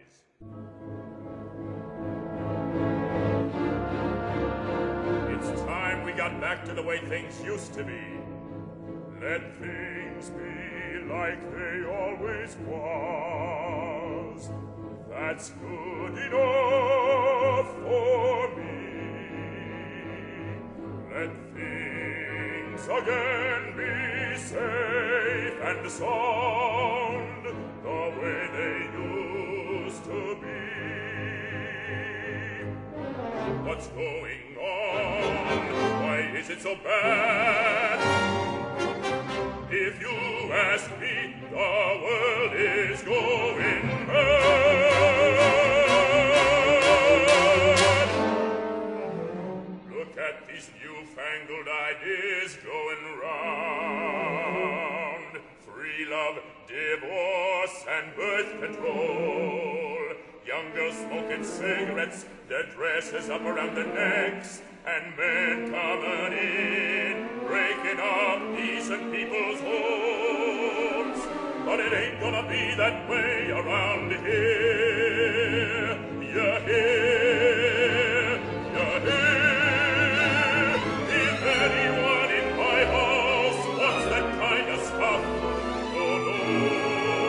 It's time we got back to the way things used to be. Let things be like they always was. That's good enough for me. Let things again be safe and sound, the way they used to be. What's going on? Why is it so bad? If you ask me, the world is going mad. Look at these newfangled ideas going round. Free love, divorce, and birth control. Young girls smoking cigarettes, their dresses up around their necks, and men coming in, breaking up decent people's homes. But it ain't gonna be that way around here. You hear? You hear? If anyone in my house wants that kind of stuff, oh no,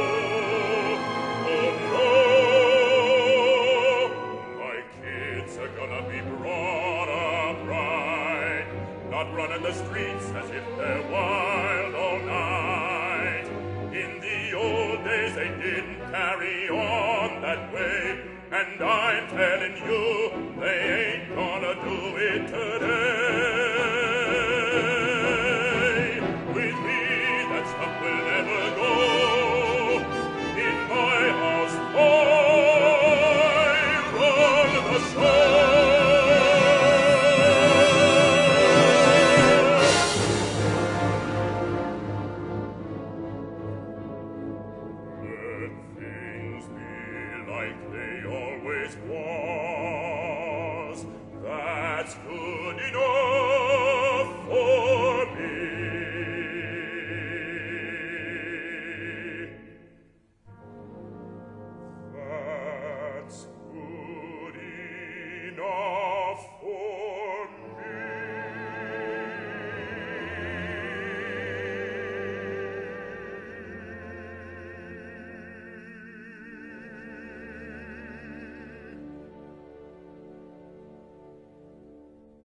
oh no. My kids are gonna be brought up right, not running the streets as if they're wild all night. In the old days they didn't carry on that way, and I'm telling you, they ain't gonna do it today. With me, that stuff will never go. In my house, I run the show. Let things be like they always was.